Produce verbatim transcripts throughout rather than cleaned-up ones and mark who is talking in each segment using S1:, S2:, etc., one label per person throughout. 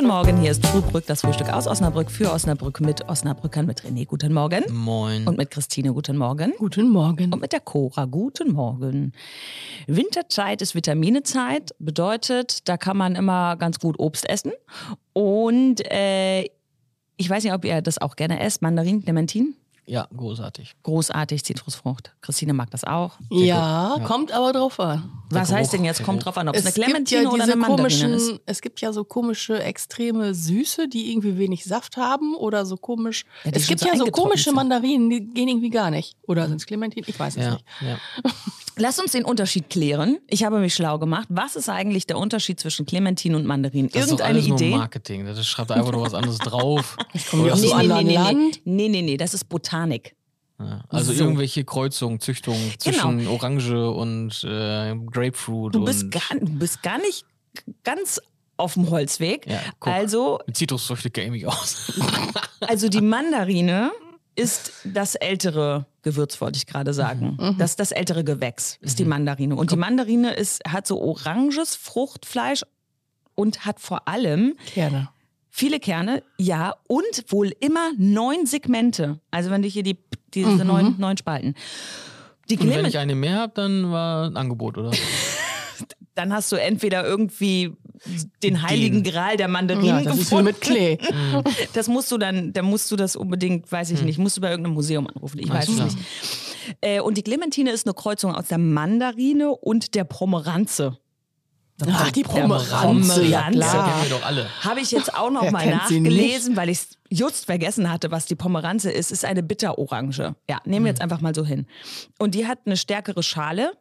S1: Guten Morgen, hier ist Frühbrück, das Frühstück aus Osnabrück für Osnabrück mit Osnabrückern, mit René. Guten Morgen.
S2: Moin.
S1: Und mit Christine. Guten Morgen.
S3: Guten Morgen.
S1: Und mit der Cora. Guten Morgen. Winterzeit ist Vitaminezeit, bedeutet, da kann man immer ganz gut Obst essen. Und äh, ich weiß nicht, ob ihr das auch gerne esst, Mandarinen, Clementinen.
S2: Ja, großartig.
S1: Großartig, Zitrusfrucht. Christine mag das auch.
S3: Ja,
S2: ja,
S3: kommt aber drauf an.
S1: Was
S2: Geruch,
S1: heißt denn jetzt,
S2: der
S1: kommt
S2: Geruch.
S1: drauf an, ob es eine
S3: Es gibt
S1: Clementine
S3: ja
S1: oder
S3: diese
S1: eine Mandarine
S3: komischen,
S1: ist?
S3: es gibt ja so komische, extreme Süße, die irgendwie wenig Saft haben oder so komisch.
S1: Ja, die
S3: es
S1: schon
S3: gibt
S1: so
S3: ja so
S1: eingetrocknet
S3: komische
S1: sind.
S3: Mandarinen, die gehen irgendwie gar nicht. Oder sind es Clementinen? Ich weiß es
S2: Ja,
S3: nicht.
S2: ja.
S1: Lass uns den Unterschied klären. Ich habe mich schlau gemacht. Was ist eigentlich der Unterschied zwischen Clementine und Mandarinen?
S2: Das
S1: Irgendeine
S2: ist doch alles
S1: Idee?
S2: nur Marketing. Das schreibt einfach nur was anderes drauf.
S3: Ich komme ja aus
S1: Nee,
S3: einem
S1: nee,
S3: anderen
S1: nee, nee,
S3: Land.
S1: nee, nee, nee, das ist Botanik.
S2: Ja, also
S1: So.
S2: irgendwelche Kreuzungen, Züchtungen zwischen Orange und äh, Grapefruit.
S1: Du bist,
S2: und
S1: gar, du bist gar nicht ganz auf dem Holzweg.
S2: Ja, guck.
S1: also,
S2: Mit Zitrusfrüchte gaming aus.
S1: also die Mandarine ist das ältere Gewürz, wollte ich gerade sagen.
S3: Mhm.
S1: Das, das ältere Gewächs ist die Mandarine. Und die Mandarine ist, hat so oranges Fruchtfleisch und hat vor allem
S3: Kerne.
S1: viele Kerne, ja, und wohl immer neun Segmente. Also wenn du hier die, diese
S3: Mhm.
S1: neun, neun Spalten. Die
S2: Und wenn
S1: Clement-
S2: ich eine mehr habe, dann war ein Angebot, oder?
S1: dann hast du entweder irgendwie den heiligen Gral der Mandarinen
S3: Ja, das ist wie
S1: gefunden.
S3: mit Klee.
S1: Das musst du dann, dann musst du das unbedingt, weiß ich nicht, musst du bei irgendeinem Museum anrufen, ich weiß
S2: Alles
S1: es
S2: klar.
S1: nicht. Äh, und die Clementine ist eine Kreuzung aus der Mandarine und der Pomeranze.
S3: Ach, die
S1: Der
S3: Pomeranze, ja
S1: Pomeranze.
S2: Das
S3: klar.
S2: kennen wir doch alle.
S1: Habe ich jetzt auch noch
S3: Wer
S1: mal
S3: kennt sie
S1: nachgelesen, weil ich es just vergessen hatte, was die Pomeranze ist. Ist eine Bitterorange. Ja, nehmen wir jetzt einfach mal so hin. Und die hat eine stärkere Schale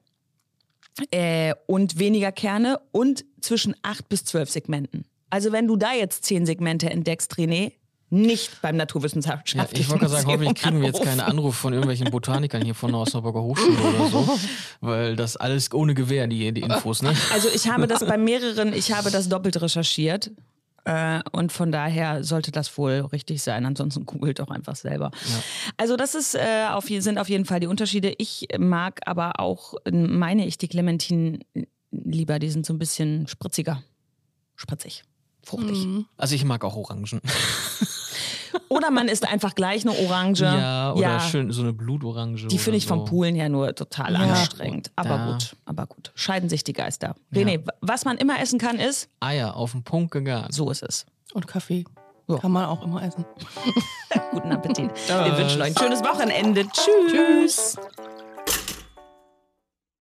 S1: äh, und weniger Kerne und zwischen acht bis zwölf Segmenten. Also wenn du da jetzt zehn Segmente entdeckst, René, nicht beim
S2: Ja,
S1: Naturwissenschaftlichen
S2: ich wollte gerade sagen,
S1: Museum
S2: hoffentlich kriegen wir jetzt
S1: anrufen.
S2: keine Anrufe von irgendwelchen Botanikern hier von der Osnabrücker Hochschule oder so. Weil das alles ohne Gewähr, die, die Infos, ne?
S1: Also ich habe das bei mehreren, ich habe das doppelt recherchiert. Äh, und von daher sollte das wohl richtig sein. Ansonsten googelt doch einfach selber.
S2: Ja.
S1: Also das ist, äh, auf, sind auf jeden Fall die Unterschiede. Ich mag aber auch, meine ich, die Clementinen lieber. Die sind so ein bisschen spritziger. Spritzig. Fruchtig.
S2: Also ich mag auch Orangen.
S1: Oder man isst einfach gleich eine Orange.
S2: Ja, oder
S1: Ja.
S2: schön so eine Blutorange.
S1: Die finde ich
S2: oder
S1: vom
S2: so.
S1: Poolen her nur total
S3: Ja.
S1: anstrengend. Aber
S2: Da.
S1: gut, aber gut. Scheiden sich die Geister. René, was man immer essen kann, ist,
S2: Eier auf den Punkt gegart.
S1: so ist es.
S3: Und Kaffee.
S1: Ja.
S3: Kann man auch immer essen.
S1: Guten Appetit. Wir wünschen euch ein schönes Wochenende. Tschüss.